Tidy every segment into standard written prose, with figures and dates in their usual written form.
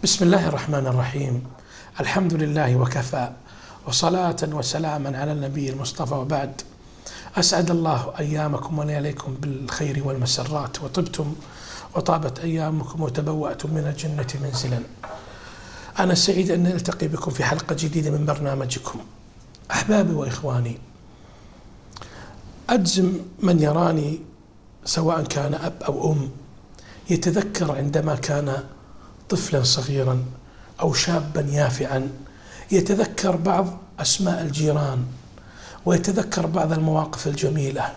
بسم الله الرحمن الرحيم. الحمد لله وكفى، وصلاة وسلاما على النبي المصطفى، وبعد. أسعد الله أيامكم ولياليكم بالخير والمسرات، وطبتم وطابت أيامكم وتبوأتم من الجنة منزلا. أنا سعيد أن نلتقي بكم في حلقة جديدة من برنامجكم. أحبابي وإخواني، أجزم من يراني سواء كان أب أو أم يتذكر عندما كان طفلا صغيرا أو شابا يافعا، يتذكر بعض أسماء الجيران ويتذكر بعض المواقف الجميلة،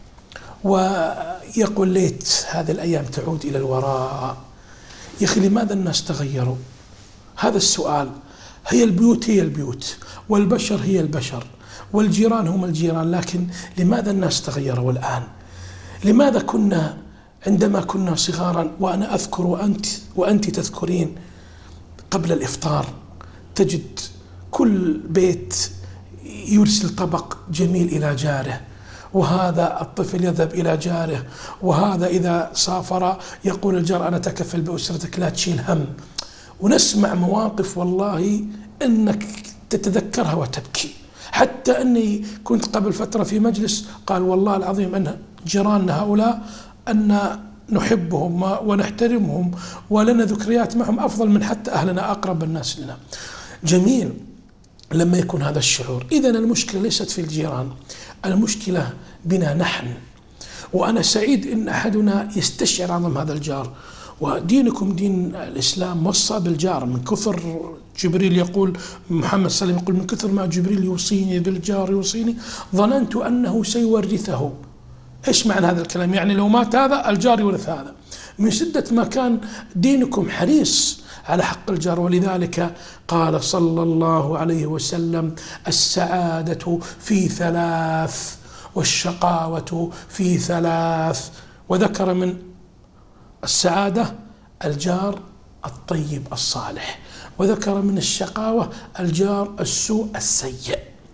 ويقول ليت هذه الأيام تعود إلى الوراء. يا أخي، لماذا الناس تغيروا؟ هذا السؤال. هي البيوت هي البيوت، والبشر هي البشر، والجيران هم الجيران، لكن لماذا الناس تغيروا الآن؟ لماذا كنا عندما كنا صغارا، وأنا أذكر وأنت تذكرين، قبل الإفطار تجد كل بيت يرسل طبق جميل إلى جاره، وهذا الطفل يذهب إلى جاره، وهذا إذا سافر يقول الجار أنا أتكفل بأسرتك لا تشيل هم. ونسمع مواقف والله أنك تتذكرها وتبكي. حتى أني كنت قبل فترة في مجلس قال والله العظيم أن جيراننا هؤلاء أن نحبهم ونحترمهم ولنا ذكريات معهم أفضل من حتى أهلنا، أقرب الناس لنا. جميل لما يكون هذا الشعور. إذن المشكلة ليست في الجيران، المشكلة بنا نحن. وأنا سعيد إن أحدنا يستشعر عظم هذا الجار. ودينكم دين الإسلام وصى بالجار، من كثر جبريل يقول، محمد صلى الله عليه وسلم يقول من كثر ما جبريل يوصيني بالجار يوصيني ظننت أنه سيورثه. إيش معنى هذا الكلام؟ يعني لو مات هذا الجار يورث هذا، من شدة ما كان دينكم حريص على حق الجار. ولذلك قال صلى الله عليه وسلم السعادة في ثلاث والشقاوة في ثلاث، وذكر من السعادة الجار الطيب الصالح، وذكر من الشقاوة الجار السوء السيء.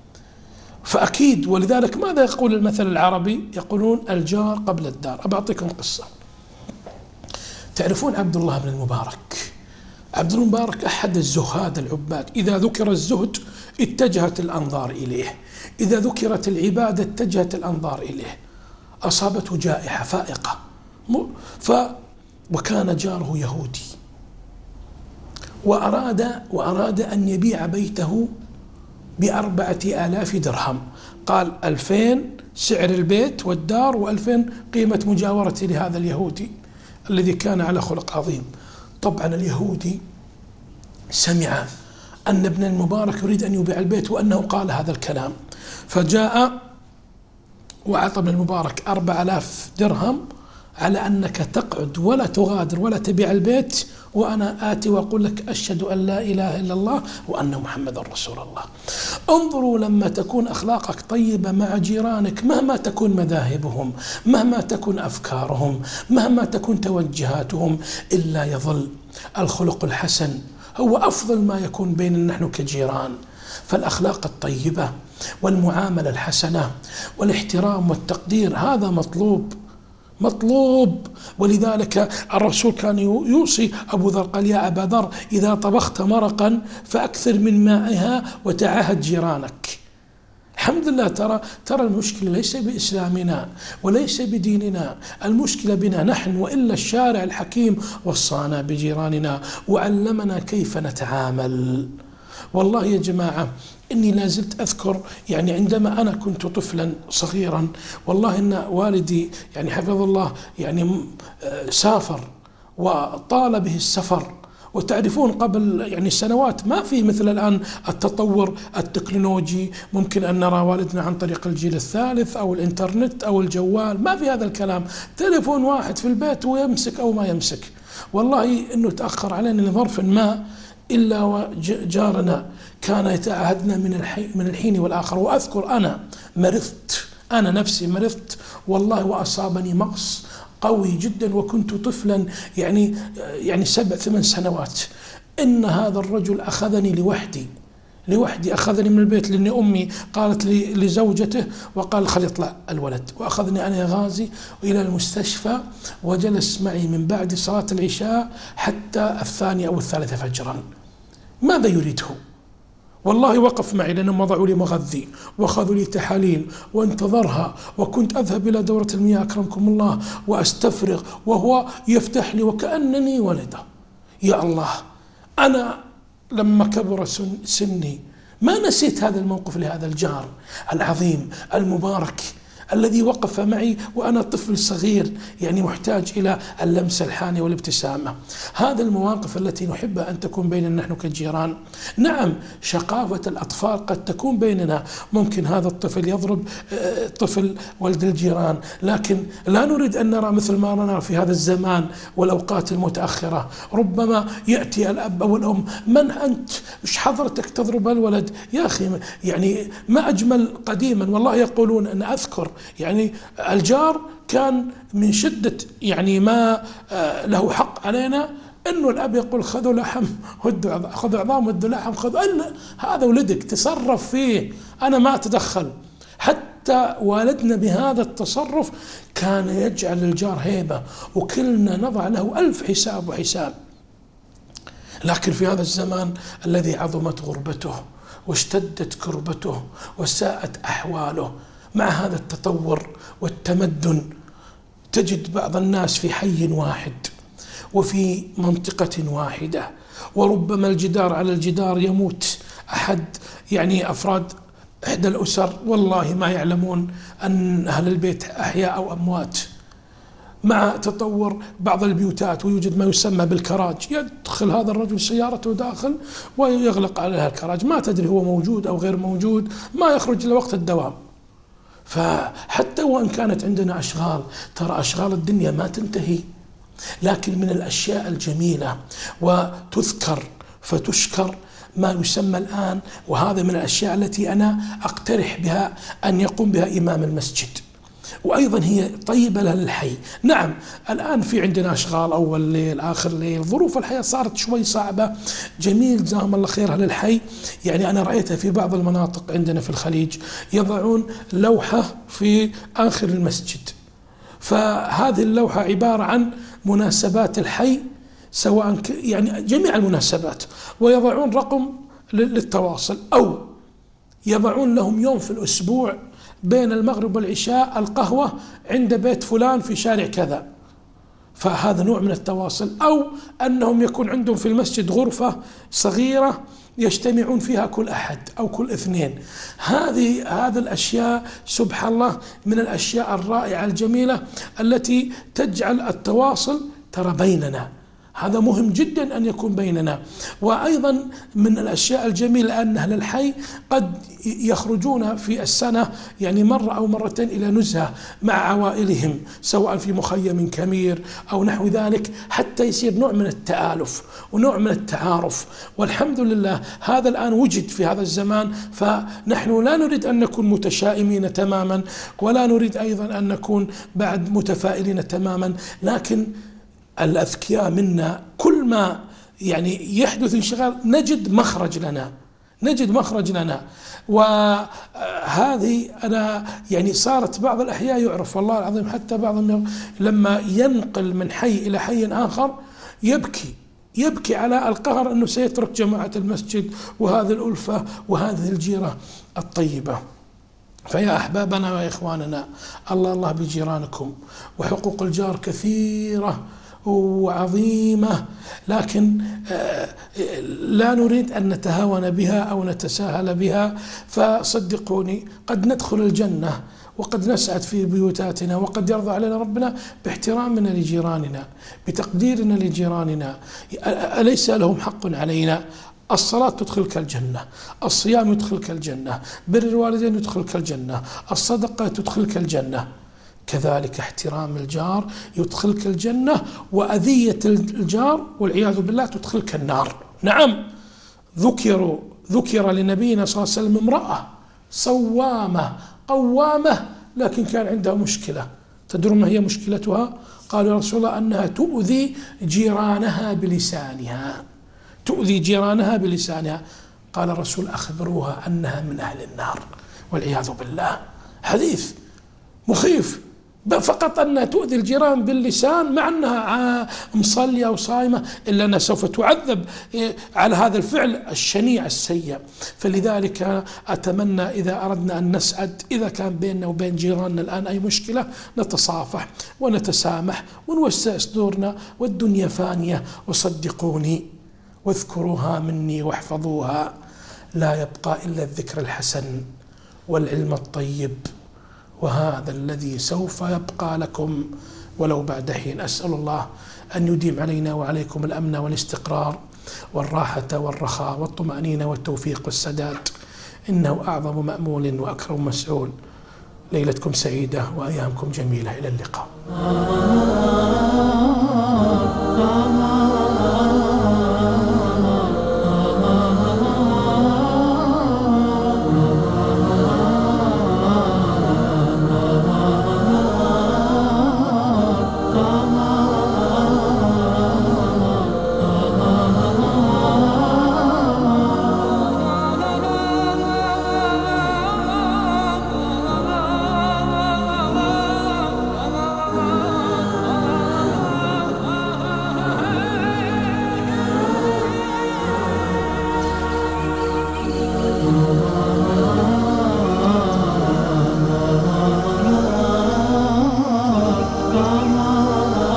فأكيد ولذلك ماذا يقول المثل العربي؟ يقولون الجار قبل الدار. أبعطيكم قصة. تعرفون عبد الله بن المبارك؟ عبد الله بن المبارك أحد الزهاد العباد. إذا ذكر الزهد اتجهت الأنظار إليه، إذا ذكرت العبادة اتجهت الأنظار إليه. أصابته جائحة فائقة، وكان جاره يهودي، وأراد أن يبيع بيته ب4,000 درهم. قال 2,000 سعر البيت والدار، و2,000 قيمة مجاورته لهذا اليهودي الذي كان على خلق عظيم. طبعا اليهودي سمع أن ابن المبارك يريد أن يبيع البيت وأنه قال هذا الكلام، فجاء وأعطى ابن المبارك 4,000 درهم على أنك تقعد ولا تغادر ولا تبيع البيت، وأنا آتي وأقول لك أشهد أن لا إله إلا الله وأن محمد رسول الله. انظروا لما تكون أخلاقك طيبة مع جيرانك، مهما تكون مذاهبهم، مهما تكون أفكارهم، مهما تكون توجهاتهم، إلا يظل الخلق الحسن هو أفضل ما يكون بيننا نحن كجيران. فالأخلاق الطيبة والمعاملة الحسنة والاحترام والتقدير هذا مطلوب. ولذلك الرسول كان يوصي أبو ذر، قال يا أبا ذر إذا طبخت مرقا فأكثر من مائها وتعاهد جيرانك. الحمد لله. ترى المشكلة ليس بإسلامنا وليس بديننا، المشكلة بنا نحن. وإلا الشارع الحكيم وصانا بجيراننا وعلمنا كيف نتعامل. والله يا جماعة إني لازلت أذكر يعني عندما أنا كنت طفلا صغيرا، والله إن والدي يعني حفظ الله يعني سافر وطال به السفر. وتعرفون قبل يعني سنوات ما في مثل الآن التطور التكنولوجي، ممكن أن نرى والدنا عن طريق الجيل الثالث أو الإنترنت أو الجوال. ما في هذا الكلام، تليفون واحد في البيت ويمسك أو ما يمسك. والله إنه تأخر علينا لظرف ما، إلا وجارنا كان يتعهدنا من الحين والآخر. وأذكر أنا نفسي مرضت والله، وأصابني مغص قوي جدا، وكنت طفلا يعني 7-8 سنوات. إن هذا الرجل أخذني لوحدي لوحدي، أخذني من البيت لأن أمي قالت لي لزوجته وقال خلي يطلع الولد، وأخذني أنا يا غازي إلى المستشفى، وجلس معي من بعد صلاة العشاء حتى 2 أو 3 فجرا. ماذا يريده؟ والله وقف معي لأنهم وضعوا لي مغذي وأخذوا لي تحاليل وانتظرها، وكنت أذهب إلى دورة المياه أكرمكم الله وأستفرغ وهو يفتح لي وكأنني ولده. يا الله، أنا لما كبر سني ما نسيت هذا الموقف لهذا الجار العظيم المبارك الذي وقف معي وأنا طفل صغير، يعني محتاج إلى اللمسة الحانية والابتسامة. هذا المواقف التي نحب أن تكون بيننا نحن كجيران. نعم، شقاوة الأطفال قد تكون بيننا، ممكن هذا الطفل يضرب طفل ولد الجيران، لكن لا نريد أن نرى مثل ما نرى في هذا الزمان والأوقات المتأخرة. ربما يأتي الأب أو الأم: من أنت؟ مش حضرتك تضرب الولد؟ يا أخي، يعني ما أجمل قديما. والله يقولون أن أذكر يعني الجار كان من شدة يعني ما له حق علينا انه الاب يقول خذوا لحم خذوا عظام ودوا لحم خذوا، هذا ولدك تصرف فيه، انا ما اتدخل. حتى والدنا بهذا التصرف كان يجعل الجار هيبة، وكلنا نضع له 1000 حساب وحساب. لكن في هذا الزمان الذي عظمت غربته واشتدت كربته وساءت أحواله، مع هذا التطور والتمدن، تجد بعض الناس في حي واحد وفي منطقة واحدة، وربما الجدار على الجدار يموت أحد يعني أفراد إحدى الأسر، والله ما يعلمون أن أهل البيت أحياء أو أموات. مع تطور بعض البيوتات ويوجد ما يسمى بالكراج، يدخل هذا الرجل سيارته داخل ويغلق عليها الكراج، ما تدري هو موجود أو غير موجود، ما يخرج لوقت الدوام. فحتى وإن كانت عندنا أشغال، ترى أشغال الدنيا ما تنتهي، لكن من الأشياء الجميلة وتذكر فتشكر ما يسمى الآن، وهذا من الأشياء التي أنا أقترح بها أن يقوم بها إمام المسجد، وأيضا هي طيبة للحي. نعم، الآن في عندنا أشغال أول ليل آخر ليل، ظروف الحياة صارت شوي صعبة. جميل، جزاهم الله خير أهل الحي، يعني أنا رأيتها في بعض المناطق عندنا في الخليج يضعون لوحة في آخر المسجد، فهذه اللوحة عبارة عن مناسبات الحي، سواء يعني جميع المناسبات، ويضعون رقم للتواصل، أو يضعون لهم يوم في الأسبوع بين المغرب والعشاء القهوة عند بيت فلان في شارع كذا، فهذا نوع من التواصل. أو أنهم يكون عندهم في المسجد غرفة صغيرة يجتمعون فيها كل أحد أو كل 2. هذه الأشياء سبحان الله من الأشياء الرائعة الجميلة التي تجعل التواصل ترى بيننا، هذا مهم جدا أن يكون بيننا. وأيضا من الأشياء الجميلة أن أهل الحي قد يخرجون في السنة يعني مرة أو مرتين إلى نزهة مع عوائلهم، سواء في مخيم كبير أو نحو ذلك، حتى يصير نوع من التآلف ونوع من التعارف. والحمد لله هذا الآن وجد في هذا الزمان، فنحن لا نريد أن نكون متشائمين تماما، ولا نريد أيضا أن نكون بعد متفائلين تماما، لكن الأذكياء منا كل ما يعني يحدث انشغال نجد مخرج لنا. وهذه أنا يعني صارت بعض الأحياء يعرف والله العظيم، حتى بعضهم لما ينقل من حي إلى حي آخر يبكي على القهر أنه سيترك جماعة المسجد وهذه الألفة وهذه الجيرة الطيبة. فيا أحبابنا وإخواننا، الله بجيرانكم، وحقوق الجار كثيرة وعظيمة، لكن لا نريد أن نتهاون بها أو نتساهل بها. فصدقوني قد ندخل الجنة وقد نسعد في بيوتاتنا، وقد يرضى علينا ربنا باحترامنا لجيراننا، بتقديرنا لجيراننا. أليس لهم حق علينا؟ الصلاة تدخلك الجنة، الصيام يدخلك الجنة، بر الوالدين يدخلك الجنة، الصدقة تدخلك الجنة، كذلك احترام الجار يدخلك الجنة، وأذية الجار والعياذ بالله تدخلك النار. نعم، ذكر لنبينا صلى الله عليه وسلم امرأة صوامة قوامة، لكن كان عندها مشكلة. تدرون ما هي مشكلتها؟ قالوا يا رسول الله أنها تؤذي جيرانها بلسانها. قال الرسول أخبروها أنها من أهل النار والعياذ بالله. حديث مخيف. فقط أنها تؤذي الجيران باللسان مع أنها مصلية وصائمة، إلا أنها سوف تعذب على هذا الفعل الشنيع السيء. فلذلك أتمنى إذا أردنا أن نسعد، إذا كان بيننا وبين جيراننا الآن أي مشكلة، نتصافح ونتسامح ونوسع صدورنا، والدنيا فانية. وصدقوني واذكروها مني واحفظوها، لا يبقى إلا الذكر الحسن والعلم الطيب، وهذا الذي سوف يبقى لكم ولو بعد حين. أسأل الله أن يديم علينا وعليكم الأمن والاستقرار والراحة والرخاء والطمأنينة والتوفيق والسداد، إنه أعظم مأمول وأكرم مسؤول. ليلتكم سعيدة وأيامكم جميلة، إلى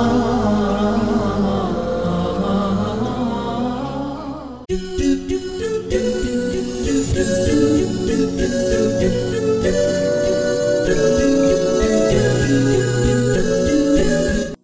اللقاء.